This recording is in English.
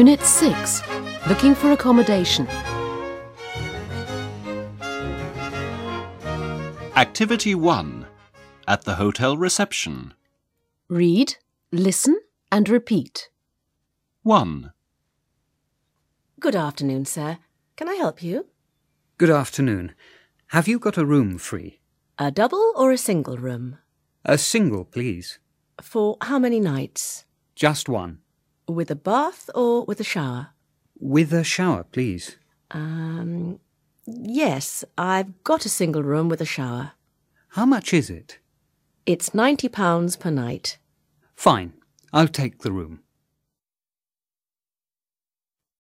Unit 6. Looking for accommodation. Activity 1. At the hotel reception. Read, listen and repeat. 1. Good afternoon, sir. Can I help you? Good afternoon. Have you got a room free? A double or a single room? A single, please. For how many nights? Just one. With a bath or with a shower? With a shower, please. Yes, I've got a single room with a shower. How much is it? It's £90 per night. Fine. I'll take the room.